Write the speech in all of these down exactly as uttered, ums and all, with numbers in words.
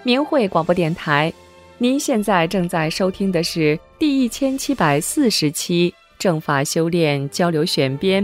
明慧广播电台，您现在正在收听的是第一千七百四十期正法修炼交流选编。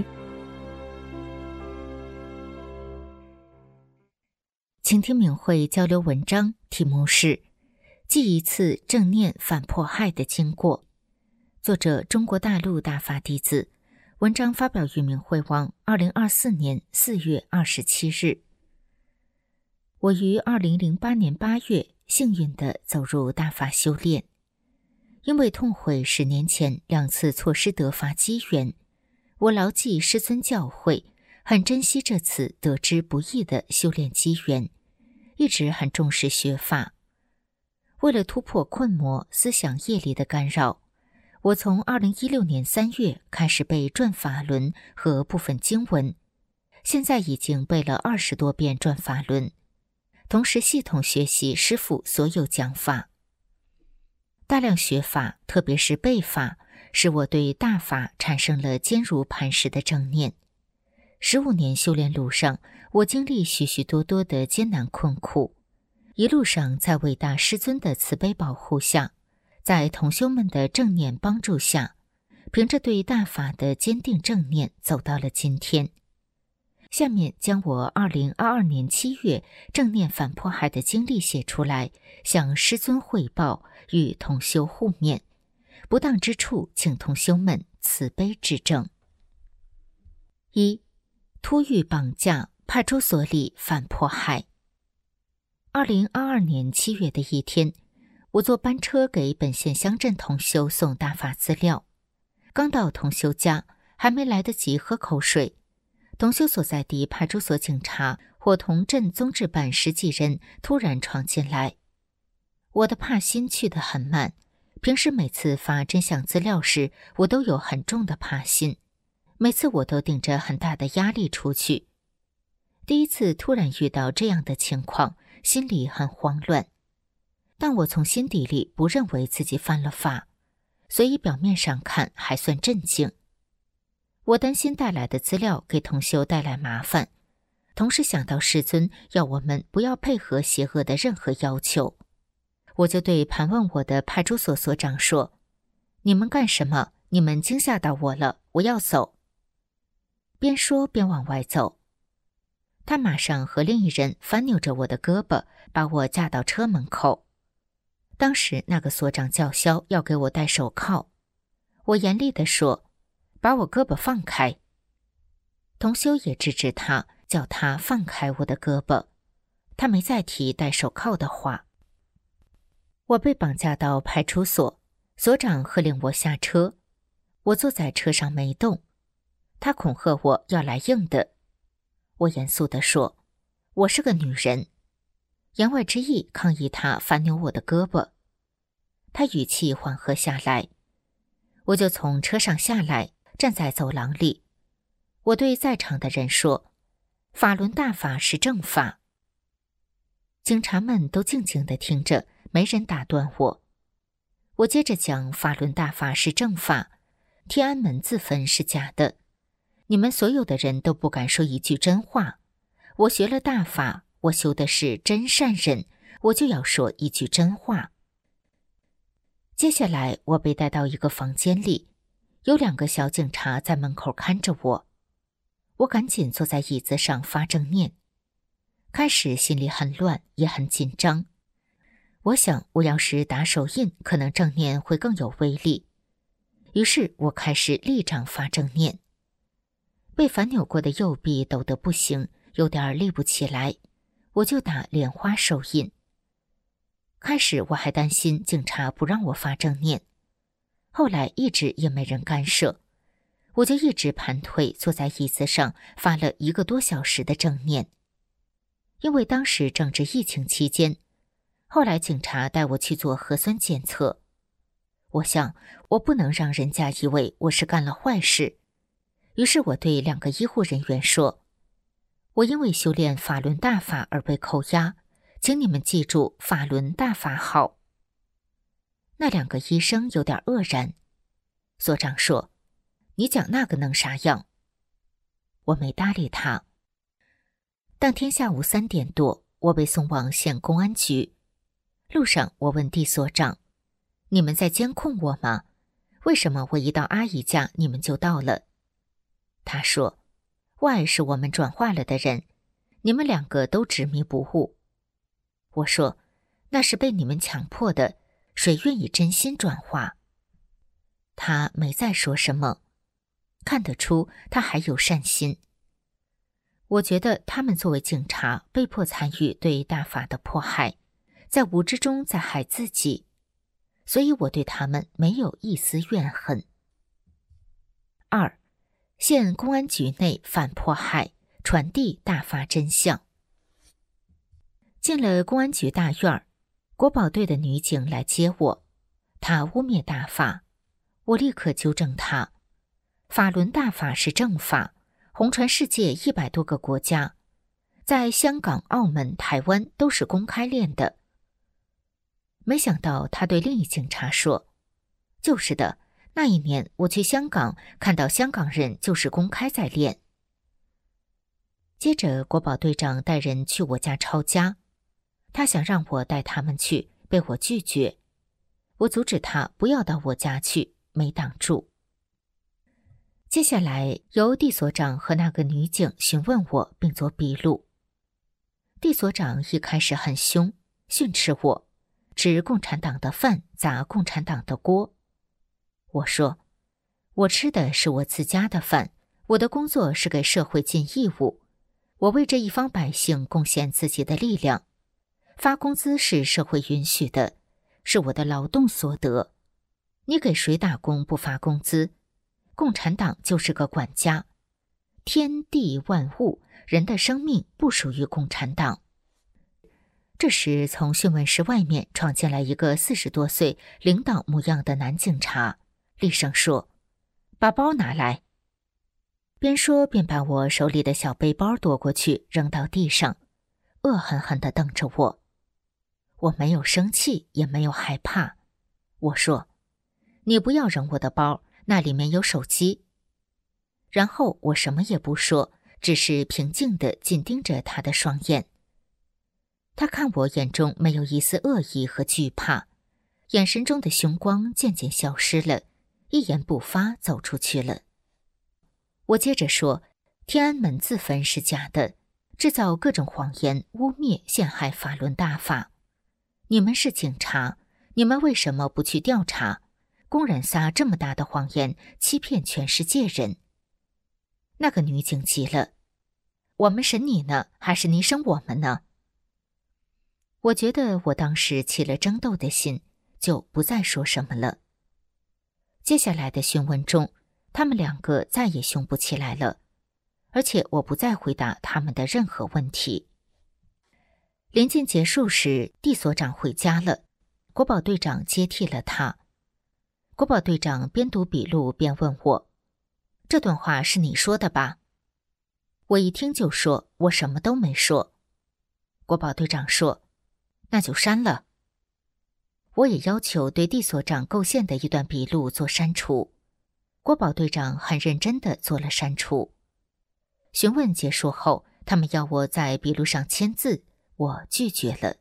请听明慧交流文章，题目是记一次正念反迫害的经过，作者中国大陆大法弟子，文章发表于明慧网二零二四年四月二十七日。我于二零零八年八月幸运地走入大法修炼，因为痛悔十年前两次错失得法机缘，我牢记师尊教诲，很珍惜这次得之不易的修炼机缘，一直很重视学法。为了突破困魔思想业力的干扰，我从二零一六年三月开始背转法轮和部分经文，现在已经背了二十多遍转法轮，同时系统学习师父所有讲法。大量学法，特别是背法，使我对大法产生了坚如磐石的正念。十五年修炼路上，我经历许许多多的艰难困苦，一路上在伟大师尊的慈悲保护下，在同修们的正念帮助下，凭着对大法的坚定正念走到了今天。下面将我二零二二年七月正念反迫害的经历写出来，向师尊汇报，与同修互勉，不当之处请同修们慈悲指正。一、突遇绑架，派出所里反迫害。二零二二年七月的一天，我坐班车给本县乡镇同修送大法资料，刚到同修家，还没来得及喝口水，同修所在地派出所警察伙同镇综治办十几人突然闯进来。我的怕心去得很慢，平时每次发真相资料时，我都有很重的怕心，每次我都顶着很大的压力出去。第一次突然遇到这样的情况，心里很慌乱，但我从心底里不认为自己犯了法，所以表面上看还算镇静。我担心带来的资料给同修带来麻烦，同时想到师尊要我们不要配合邪恶的任何要求，我就对盘问我的派出所所长说：“你们干什么？你们惊吓到我了，我要走。”边说边往外走，他马上和另一人反扭着我的胳膊，把我架到车门口。当时那个所长叫嚣要给我戴手铐，我严厉地说：“把我胳膊放开。”同修也制止他，叫他放开我的胳膊，他没再提戴手铐的话。我被绑架到派出所，所长喝令我下车，我坐在车上没动，他恐吓我要来硬的。我严肃地说：“我是个女人。”言外之意抗议他反扭我的胳膊。他语气缓和下来，我就从车上下来，站在走廊里。我对在场的人说：“法轮大法是正法。”警察们都静静地听着，没人打断我。我接着讲：“法轮大法是正法，天安门自焚是假的，你们所有的人都不敢说一句真话。我学了大法，我修的是真善忍，我就要说一句真话。”接下来我被带到一个房间里，有两个小警察在门口看着我。我赶紧坐在椅子上发正念。开始心里很乱，也很紧张。我想我要是打手印，可能正念会更有威力。于是我开始立掌发正念。被反扭过的右臂抖得不行，有点立不起来，我就打莲花手印。开始我还担心警察不让我发正念，后来一直也没人干涉，我就一直盘腿坐在椅子上发了一个多小时的正念。因为当时正值疫情期间，后来警察带我去做核酸检测。我想我不能让人家以为我是干了坏事，于是我对两个医护人员说：“我因为修炼法轮大法而被扣押，请你们记住法轮大法好。”那两个医生有点愕然。所长说：“你讲那个能啥样？”我没搭理他。当天下午三点多，我被送往县公安局。 路上我问地所长，你们在监控我吗？为什么我一到阿姨家你们就到了？他说 Y 是我们转化了的人，你们两个都执迷不悟。我说那是被你们强迫的，谁愿意真心转化？他没再说什么，看得出他还有善心。我觉得他们作为警察被迫参与对大法的迫害，在无知中在害自己，所以我对他们没有一丝怨恨。二，县公安局内反迫害，传递大法真相。进了公安局大院，国保队的女警来接我，她污蔑大法，我立刻纠正她，法轮大法是正法，红传世界一百多个国家，在香港、澳门、台湾都是公开练的。没想到他对另一警察说，就是的，那一年我去香港，看到香港人就是公开在练。接着国保队长带人去我家抄家，他想让我带他们去，被我拒绝。我阻止他不要到我家去，没挡住。接下来由地所长和那个女警询问我并做笔录。地所长一开始很凶，训斥我，吃共产党的饭，砸共产党的锅。我说，我吃的是我自家的饭，我的工作是给社会尽义务，我为这一方百姓贡献自己的力量，发工资是社会允许的，是我的劳动所得。你给谁打工不发工资？共产党就是个管家，天地万物，人的生命不属于共产党。这时从讯问室外面闯进来一个四十多岁领导模样的男警察，厉声说，把包拿来。边说边把我手里的小背包夺过去扔到地上，恶狠狠地瞪着我。我没有生气，也没有害怕。我说，你不要扔我的包，那里面有手机。然后我什么也不说，只是平静地紧盯着他的双眼。他看我眼中没有一丝恶意和惧怕，眼神中的凶光渐渐消失了，一言不发走出去了。我接着说，天安门自焚是假的，制造各种谎言污蔑陷害法轮大法。你们是警察，你们为什么不去调查？公然撒这么大的谎言，欺骗全世界人。那个女警急了，我们审你呢，还是你审我们呢？我觉得我当时起了争斗的心，就不再说什么了。接下来的讯问中，他们两个再也凶不起来了，而且我不再回答他们的任何问题。临近结束时，地所长回家了，国保队长接替了他。国保队长边读笔录边问我，这段话是你说的吧？我一听就说，我什么都没说。国保队长说，那就删了。我也要求对地所长构陷的一段笔录做删除。国保队长很认真地做了删除。询问结束后，他们要我在笔录上签字，我拒绝了。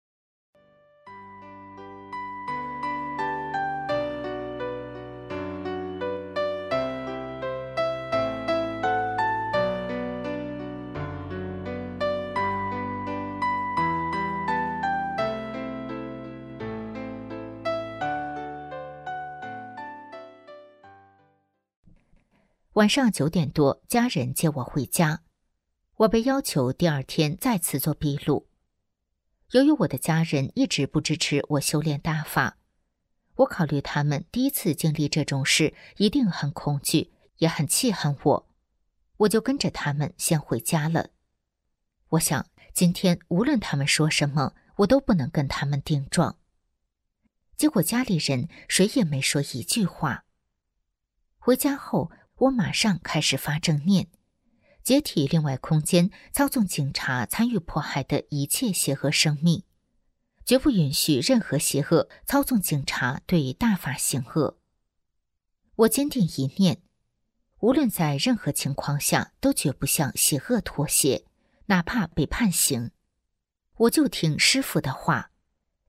晚上九点多，家人接我回家，我被要求第二天再次做笔录。由于我的家人一直不支持我修炼大法，我考虑他们第一次经历这种事，一定很恐惧，也很气恨我，我就跟着他们先回家了。我想，今天无论他们说什么，我都不能跟他们顶撞。结果家里人谁也没说一句话。回家后，我马上开始发正念，解体另外空间操纵警察参与迫害的一切邪恶生命，绝不允许任何邪恶操纵警察对大法行恶。我坚定一念，无论在任何情况下都绝不向邪恶妥协，哪怕被判刑。我就听师父的话，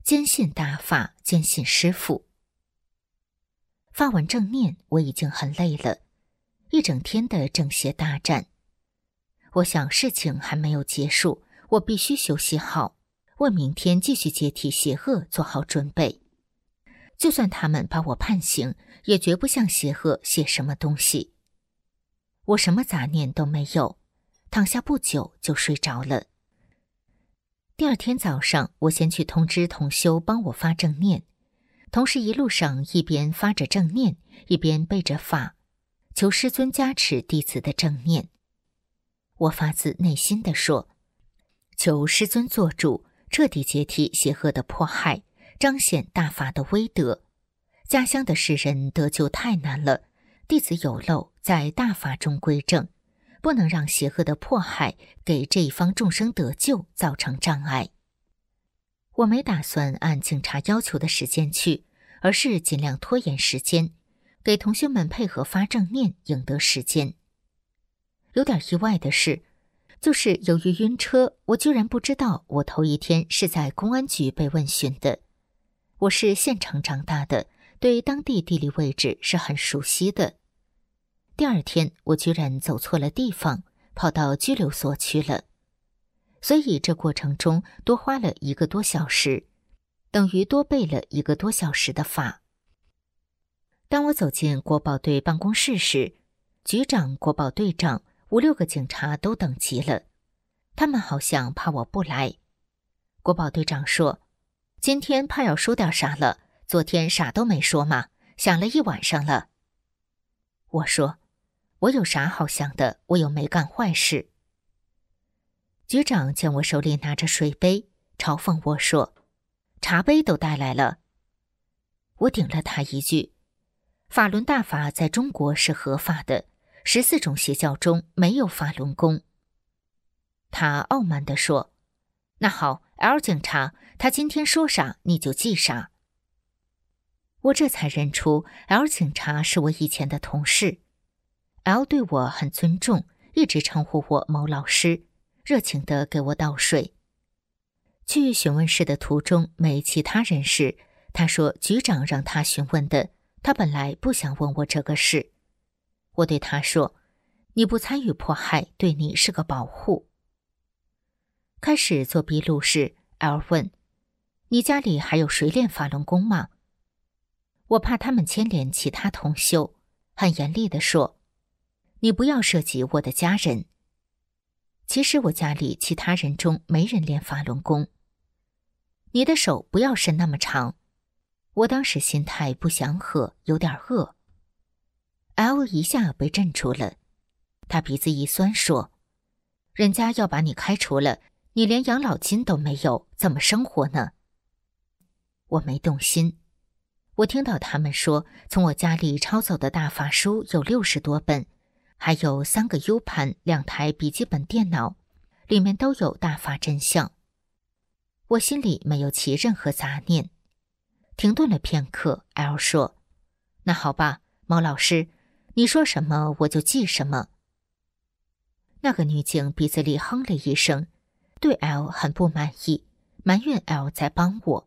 坚信大法，坚信师父。发完正念，我已经很累了，一整天的正邪大战。我想事情还没有结束，我必须休息好，为明天继续接替邪恶做好准备。就算他们把我判刑，也绝不向邪恶写什么东西。我什么杂念都没有，躺下不久就睡着了。第二天早上，我先去通知同修帮我发正念，同时一路上一边发着正念，一边背着法，求师尊加持弟子的正念。我发自内心地说，求师尊做主，彻底解体邪恶的迫害，彰显大法的威德。家乡的世人得救太难了，弟子有漏，在大法中归正，不能让邪恶的迫害给这一方众生得救造成障碍。我没打算按警察要求的时间去，而是尽量拖延时间，给同学们配合发正念，赢得时间。有点意外的是，就是由于晕车，我居然不知道我头一天是在公安局被问询的。我是县城长大的，对当地地理位置是很熟悉的。第二天我居然走错了地方，跑到拘留所去了。所以这过程中多花了一个多小时，等于多背了一个多小时的法。当我走进国保队办公室时，局长、国保队长、五六个警察都等急了，他们好像怕我不来。国保队长说，今天怕要说点啥了，昨天啥都没说嘛，想了一晚上了。我说，我有啥好想的，我又没干坏事。局长见我手里拿着水杯，嘲讽我说，茶杯都带来了。我顶了他一句，法轮大法在中国是合法的，十四种邪教中没有法轮功。他傲慢地说，那好 L 警察，他今天说啥你就记啥。我这才认出 L 警察是我以前的同事。 L 对我很尊重，一直称呼我某老师，热情地给我倒水。去询问室的途中没其他人士，他说局长让他询问的，他本来不想问我这个事。我对他说，你不参与迫害，对你是个保护。开始做笔录时， L 问，你家里还有谁练法轮功吗？我怕他们牵连其他同修，很严厉地说，你不要涉及我的家人。其实我家里其他人中没人练法轮功。你的手不要伸那么长。我当时心态不祥和，有点饿。 L 一下被镇住了，他鼻子一酸说，人家要把你开除了，你连养老金都没有，怎么生活呢？我没动心。我听到他们说，从我家里抄走的大法书有六十多本，还有三个 U 盘，两台笔记本电脑，里面都有大法真相。我心里没有起任何杂念。停顿了片刻， L 说，那好吧，毛老师，你说什么我就记什么。那个女警鼻子里哼了一声，对 L 很不满意，埋怨 L 在帮我。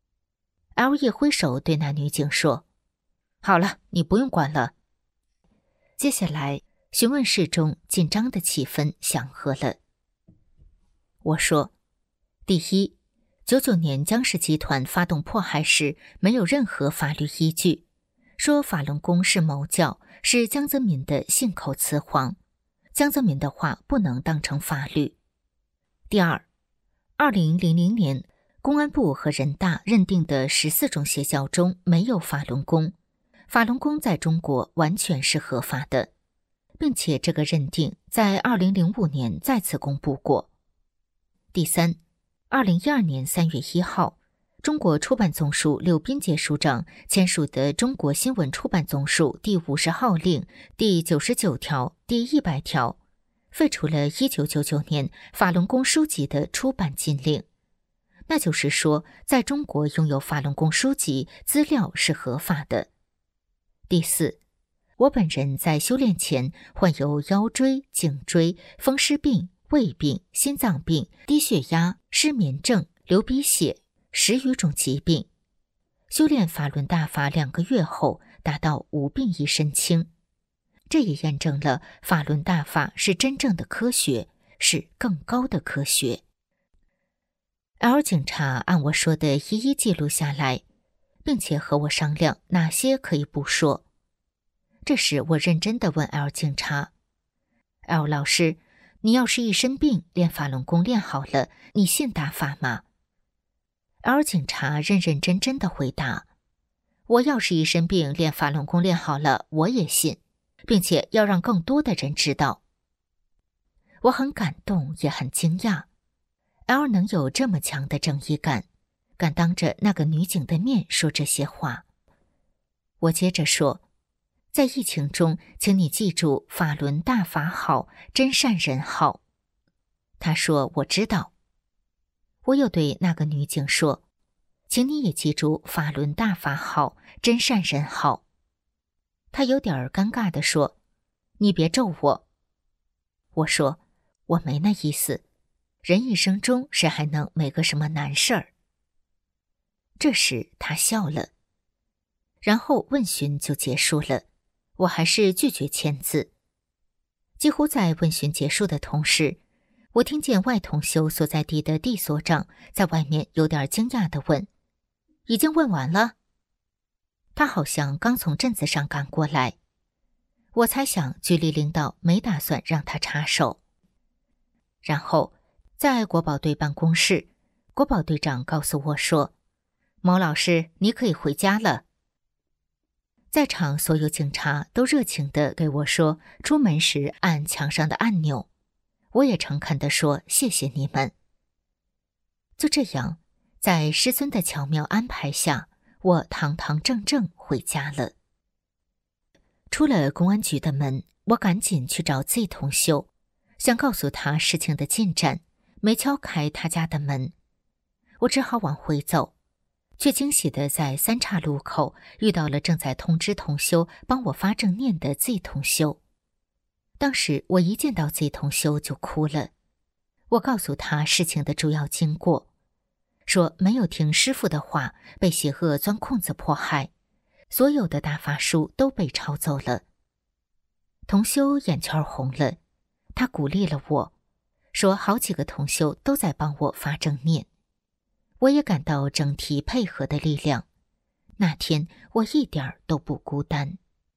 L 一挥手对那女警说，好了，你不用管了。接下来询问室中紧张的气氛祥和了。我说，第一，九九年江氏集团发动迫害时没有任何法律依据，说法轮功是谋教，是江泽民的信口雌黄，江泽民的话不能当成法律。第二，二零零零年公安部和人大认定的十四种邪教中没有法轮功，法轮功在中国完全是合法的，并且这个认定在二零零五年再次公布过。第三，二零一二年三月一号，中国出版总署柳斌杰署长签署的《中国新闻出版总署第五十号令》第九十九条、第一百条，废除了一九九九年法轮功书籍的出版禁令。那就是说，在中国拥有法轮功书籍资料是合法的。第四，我本人在修炼前患有腰椎、颈椎、风湿病、胃病、心脏病、低血压、失眠症、流鼻血、 十余种疾病。修炼法轮大法两个月后，达到无病一身轻。这也验证了法轮大法是真正的科学，是更高的科学。L 警察按我说的一一记录下来，并且和我商量哪些可以不说。这时我认真地问 L 警察， L 老师，你要是一身病练法轮功练好了，你信大法吗？ L 警察认认真真地回答，我要是一身病练法轮功练好了，我也信，并且要让更多的人知道。我很感动，也很惊讶 L 能有这么强的正义感，敢当着那个女警的面说这些话。我接着说，在疫情中，请你记住法轮大法好，真善人好。他说我知道。我又对那个女警说，请你也记住法轮大法好，真善人好。她有点尴尬地说，你别咒我。我说，我没那意思，人一生中谁还能没个什么难事儿？这时她笑了，然后问询就结束了，我还是拒绝签字。几乎在问询结束的同时，我听见外同修所在地的地所长在外面有点惊讶地问，已经问完了？他好像刚从镇子上赶过来。我猜想局里领导没打算让他插手。然后在国保队办公室，国保队长告诉我说，毛老师，你可以回家了。在场所有警察都热情地对我说出门时按墙上的按钮，我也诚恳地说谢谢你们。就这样，在师尊的巧妙安排下，我堂堂正正回家了。出了公安局的门，我赶紧去找 Z 同修，想告诉他事情的进展，没敲开他家的门。我只好往回走，却惊喜地在三岔路口遇到了正在通知同修帮我发正念的 Z 同修。当时我一见到 Z 同修就哭了，我告诉他事情的主要经过，说没有听师父的话，被邪恶钻空子迫害，所有的大法书都被抄走了。同修眼圈红了，他鼓励了我，说好几个同修都在帮我发正念。我也感到整体配合的力量，那天我一点都不孤单。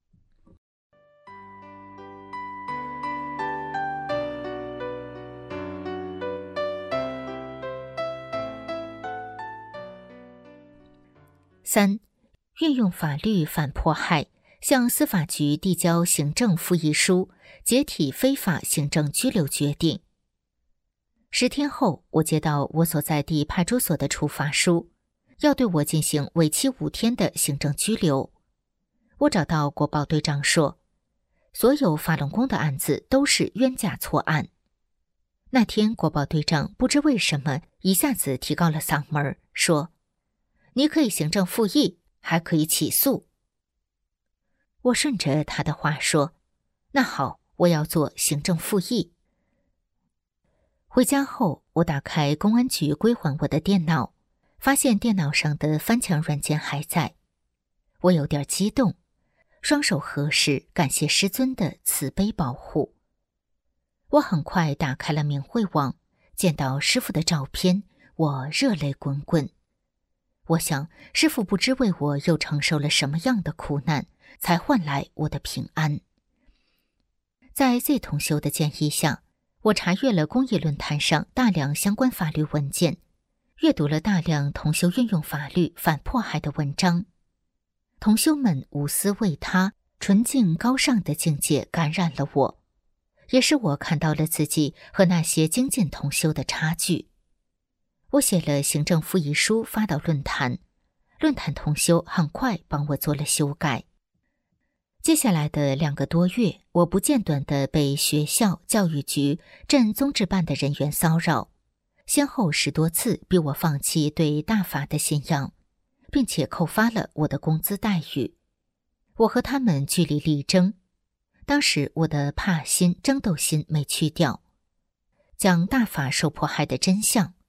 三、运用法律反迫害，向司法局递交行政复议书，解体非法行政拘留决定。十天后，我接到我所在地派出所的处罚书，要对我进行为期五天的行政拘留。我找到国保队长说，所有法轮功的案子都是冤假错案。那天国保队长不知为什么一下子提高了嗓门，说你可以行政复议，还可以起诉。我顺着他的话说，那好，我要做行政复议。回家后，我打开公安局归还我的电脑，发现电脑上的翻墙软件还在。我有点激动，双手合十，感谢师尊的慈悲保护。我很快打开了明慧网，见到师父的照片，我热泪滚滚。我想，师父不知为我又承受了什么样的苦难，才换来我的平安。在 Z 同修的建议下，我查阅了公益论坛上大量相关法律文件，阅读了大量同修运用法律反迫害的文章。同修们无私为他、纯净高尚的境界感染了我，也使我看到了自己和那些精进同修的差距。我写了行政复议书发到论坛，论坛同修很快帮我做了修改。接下来的两个多月，我不间断地被学校、教育局、镇宗治办的人员骚扰，先后十多次逼我放弃对大法的信仰，并且扣发了我的工资待遇。我和他们据理力争，当时我的怕心、争斗心没去掉，讲大法受迫害的真相，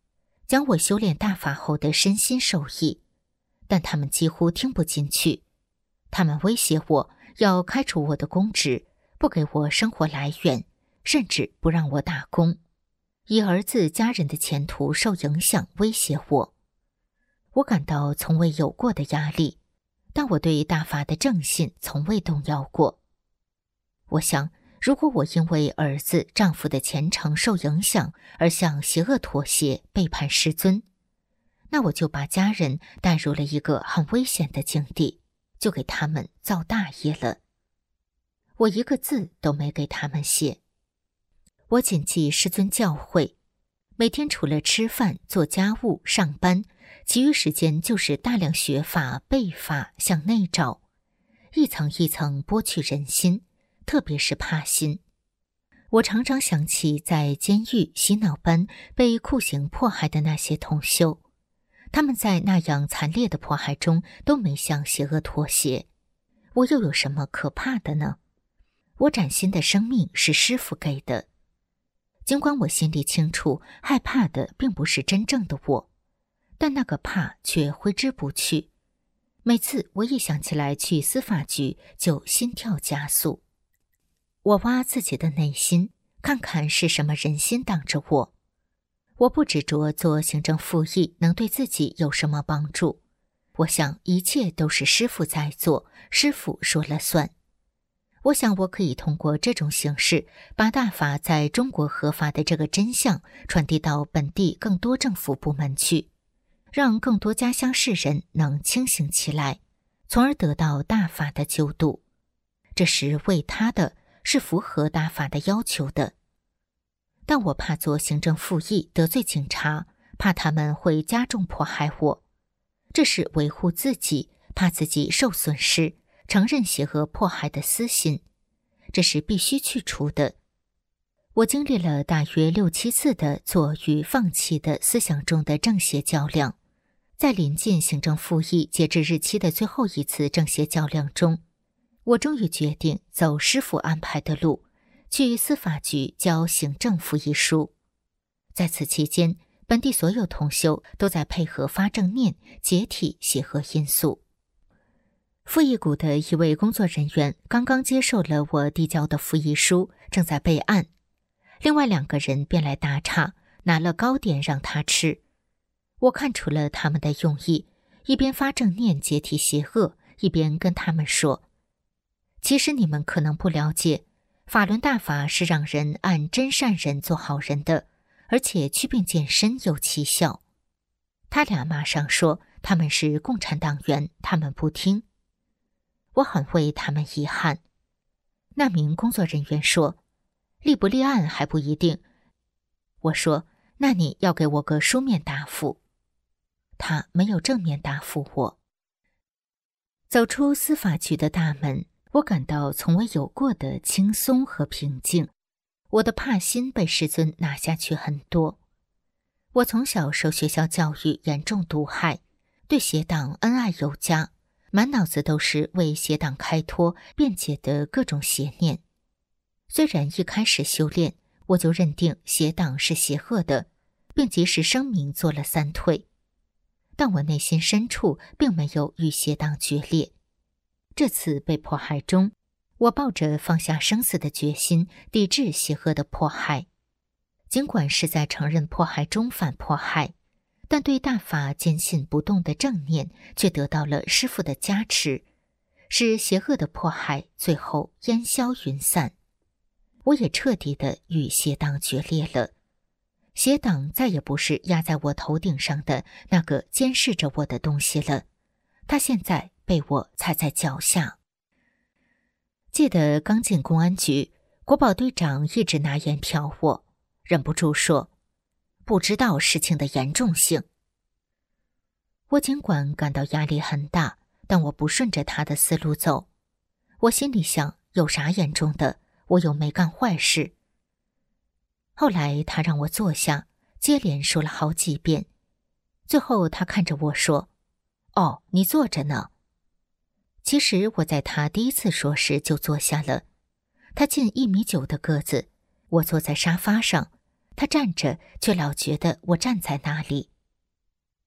讲我修炼大法后的身心受益，但他们几乎听不进去。他们威胁我要开除我的公职，不给我生活来源，甚至不让我打工，以儿子家人的前途受影响威胁我。我感到从未有过的压力，但我对大法的正信从未动摇过。我想，如果我因为儿子、丈夫的前程受影响而向邪恶妥协、背叛师尊，那我就把家人带入了一个很危险的境地，就给他们造大业了。我一个字都没给他们写。我谨记师尊教诲，每天除了吃饭、做家务、上班，其余时间就是大量学法、背法，向内照，一层一层剥去人心，特别是怕心。我常常想起在监狱洗脑班被酷刑迫害的那些同修，他们在那样惨烈的迫害中都没向邪恶妥协，我又有什么可怕的呢？我崭新的生命是师父给的，尽管我心里清楚，害怕的并不是真正的我，但那个怕却挥之不去。每次我一想起来去司法局，就心跳加速。我挖自己的内心，看看是什么人心挡着我。我不执着做行政复议能对自己有什么帮助，我想一切都是师父在做，师父说了算。我想我可以通过这种形式，把大法在中国合法的这个真相传递到本地更多政府部门去，让更多家乡世人能清醒起来，从而得到大法的救度。这是为他的，是符合大法的要求的。但我怕做行政复议得罪警察，怕他们会加重迫害我。这是维护自己，怕自己受损失，承认邪恶迫害的私心，这是必须去除的。我经历了大约六七次的做与放弃的思想中的正邪较量，在临近行政复议截至日期的最后一次正邪较量中，我终于决定走师父安排的路，去司法局交行政复议书。在此期间，本地所有同修都在配合发正念，解体邪恶因素。复议股的一位工作人员刚刚接受了我递交的复议书，正在备案。另外两个人便来打岔，拿了糕点让他吃。我看出了他们的用意，一边发正念解体邪恶，一边跟他们说，其实你们可能不了解，法轮大法是让人按真善人做好人的，而且祛病健身有奇效。他俩马上说他们是共产党员，他们不听。我很为他们遗憾。那名工作人员说，立不立案还不一定。我说，那你要给我个书面答复。他没有正面答复我。走出司法局的大门，我感到从未有过的轻松和平静。我的怕心被师尊拿下去很多。我从小受学校教育严重毒害，对邪党恩爱有加，满脑子都是为邪党开脱辩解的各种邪念。虽然一开始修炼，我就认定邪党是邪恶的，并及时声明做了三退，但我内心深处并没有与邪党决裂。这次被迫害中，我抱着放下生死的决心，抵制邪恶的迫害。尽管是在承认迫害中反迫害，但对大法坚信不动的正念却得到了师父的加持，使邪恶的迫害最后烟消云散。我也彻底的与邪党决裂了。邪党再也不是压在我头顶上的那个监视着我的东西了，它现在被我踩在脚下。记得刚进公安局，国保队长一直拿眼瞟我，忍不住说，不知道事情的严重性。我尽管感到压力很大，但我不顺着他的思路走。我心里想，有啥严重的，我又没干坏事。后来他让我坐下，接连说了好几遍。最后他看着我说，哦，你坐着呢。其实我在他第一次说时就坐下了。他近一米九的个子，我坐在沙发上，他站着却老觉得我站在那里。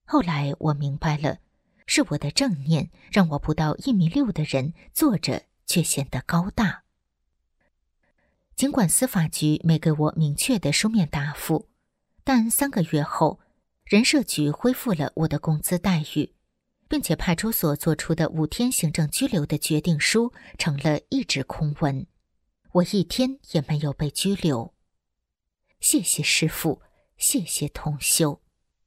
后来我明白了，是我的正念让我不到一米六的人坐着却显得高大。尽管司法局没给我明确的书面答复，但三个月后，人社局恢复了我的工资待遇，并且派出所做出的五天行政拘留的决定书成了一纸空文，我一天也没有被拘留。谢谢师父，谢谢同修。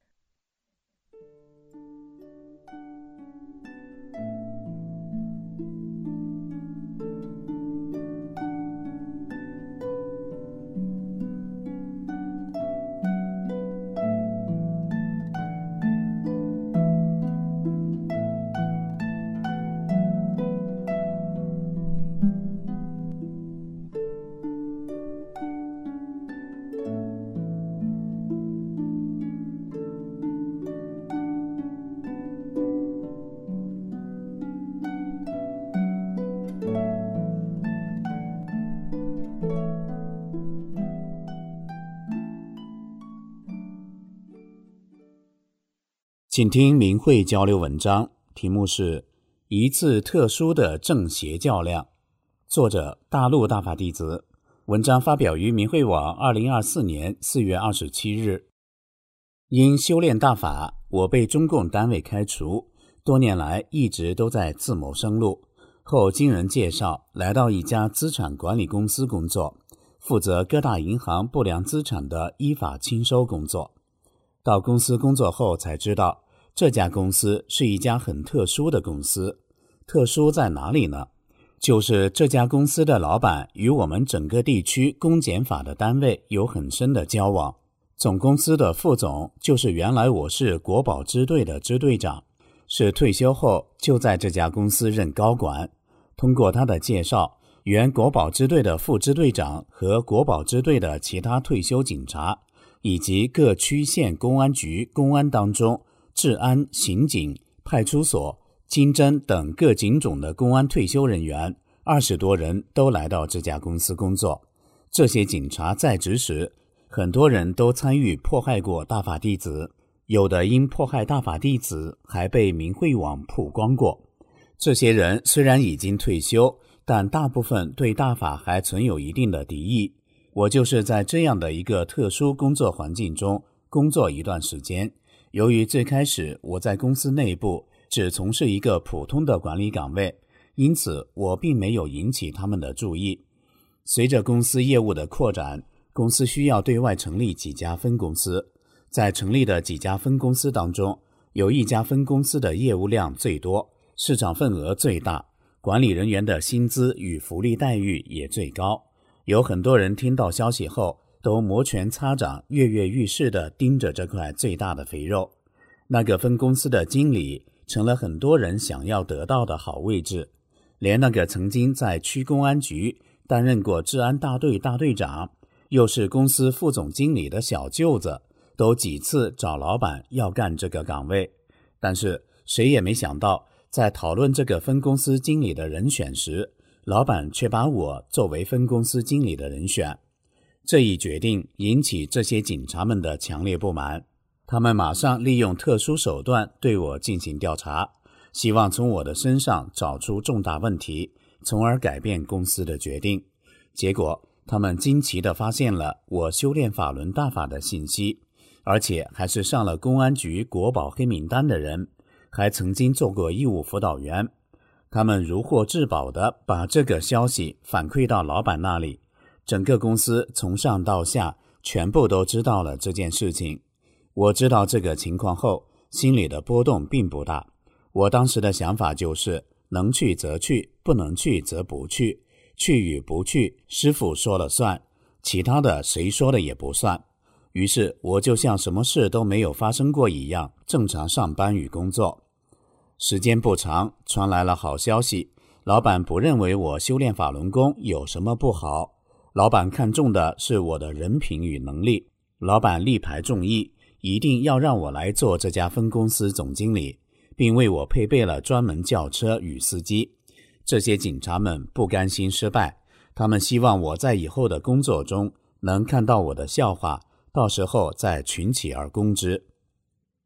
请听明慧交流文章，题目是一次特殊的正邪较量，作者大陆大法弟子。文章发表于明慧网二零二四年四月二十七日。因修炼大法，我被中共单位开除，多年来一直都在自谋生路，后经人介绍来到一家资产管理公司工作，负责各大银行不良资产的依法清收工作。到公司工作后才知道，这家公司是一家很特殊的公司。特殊在哪里呢？就是这家公司的老板与我们整个地区公检法的单位有很深的交往。总公司的副总就是原来我是国保支队的支队长，是退休后就在这家公司任高管。通过他的介绍，原国保支队的副支队长和国保支队的其他退休警察，以及各区县公安局公安当中治安、刑警、派出所、经侦等各警种的公安退休人员二十多人都来到这家公司工作。这些警察在职时，很多人都参与迫害过大法弟子，有的因迫害大法弟子还被明慧网曝光过。这些人虽然已经退休，但大部分对大法还存有一定的敌意。我就是在这样的一个特殊工作环境中工作一段时间，由于最开始我在公司内部只从事一个普通的管理岗位，因此我并没有引起他们的注意。随着公司业务的扩展，公司需要对外成立几家分公司，在成立的几家分公司当中，有一家分公司的业务量最多，市场份额最大，管理人员的薪资与福利待遇也最高。有很多人听到消息后都摩拳擦掌，跃跃欲试地盯着这块最大的肥肉。那个分公司的经理成了很多人想要得到的好位置，连那个曾经在区公安局担任过治安大队大队长，又是公司副总经理的小舅子，都几次找老板要干这个岗位。但是谁也没想到，在讨论这个分公司经理的人选时，老板却把我作为分公司经理的人选。这一决定引起这些警察们的强烈不满，他们马上利用特殊手段对我进行调查，希望从我的身上找出重大问题，从而改变公司的决定。结果他们惊奇地发现了我修炼法轮大法的信息，而且还是上了公安局国保黑名单的人，还曾经做过义务辅导员。他们如获至宝地把这个消息反馈到老板那里，整个公司从上到下全部都知道了这件事情。我知道这个情况后，心里的波动并不大。我当时的想法就是，能去则去，不能去则不去，去与不去，师父说了算，其他的谁说的也不算。于是我就像什么事都没有发生过一样，正常上班与工作。时间不长，传来了好消息，老板不认为我修炼法轮功有什么不好，老板看重的是我的人品与能力。老板力排众议，一定要让我来做这家分公司总经理，并为我配备了专门轿车与司机。这些警察们不甘心失败，他们希望我在以后的工作中能看到我的笑话，到时候再群起而攻之。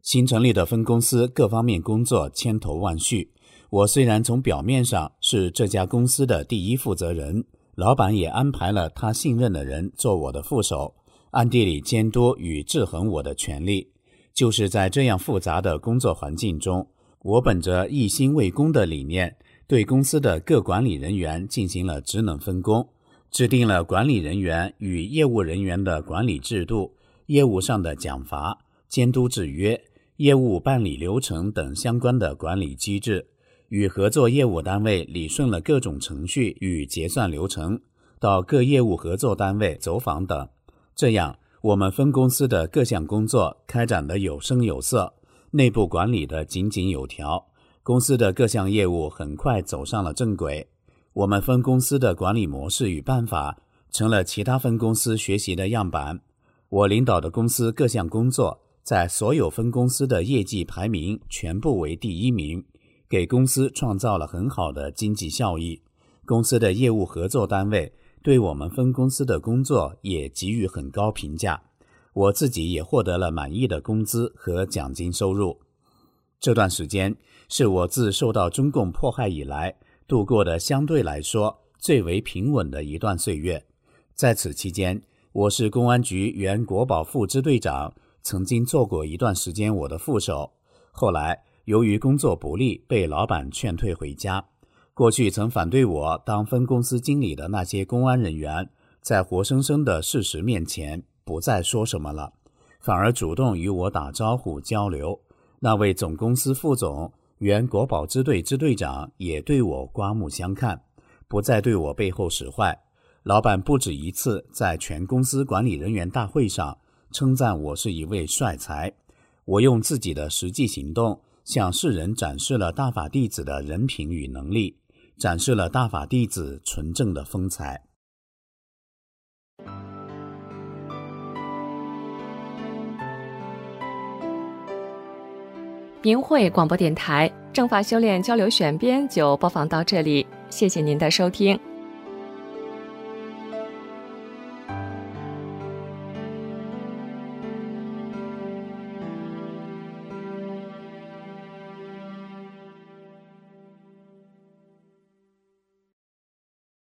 新成立的分公司各方面工作千头万绪，我虽然从表面上是这家公司的第一负责人，老板也安排了他信任的人做我的副手，暗地里监督与制衡我的权利。就是在这样复杂的工作环境中，我本着一心为公的理念，对公司的各管理人员进行了职能分工，制定了管理人员与业务人员的管理制度、业务上的奖罚、监督制约、业务办理流程等相关的管理机制，与合作业务单位理顺了各种程序与结算流程，到各业务合作单位走访等。这样，我们分公司的各项工作开展得有声有色，内部管理得井井有条，公司的各项业务很快走上了正轨。我们分公司的管理模式与办法成了其他分公司学习的样板。我领导的公司各项工作在所有分公司的业绩排名全部为第一名，给公司创造了很好的经济效益。公司的业务合作单位对我们分公司的工作也给予很高评价，我自己也获得了满意的工资和奖金收入。这段时间是我自受到中共迫害以来度过的相对来说最为平稳的一段岁月。在此期间，我是公安局原国保副支队长，曾经做过一段时间我的副手，后来由于工作不利被老板劝退回家。过去曾反对我当分公司经理的那些公安人员，在活生生的事实面前不再说什么了，反而主动与我打招呼交流。那位总公司副总原国保支队支队长也对我刮目相看，不再对我背后使坏。老板不止一次在全公司管理人员大会上称赞我是一位帅才。我用自己的实际行动向世人展示了大法弟子的人品与能力，展示了大法弟子纯正的风采。 明慧广播电台正法修炼交流选编就播放到这里，谢谢您的收听。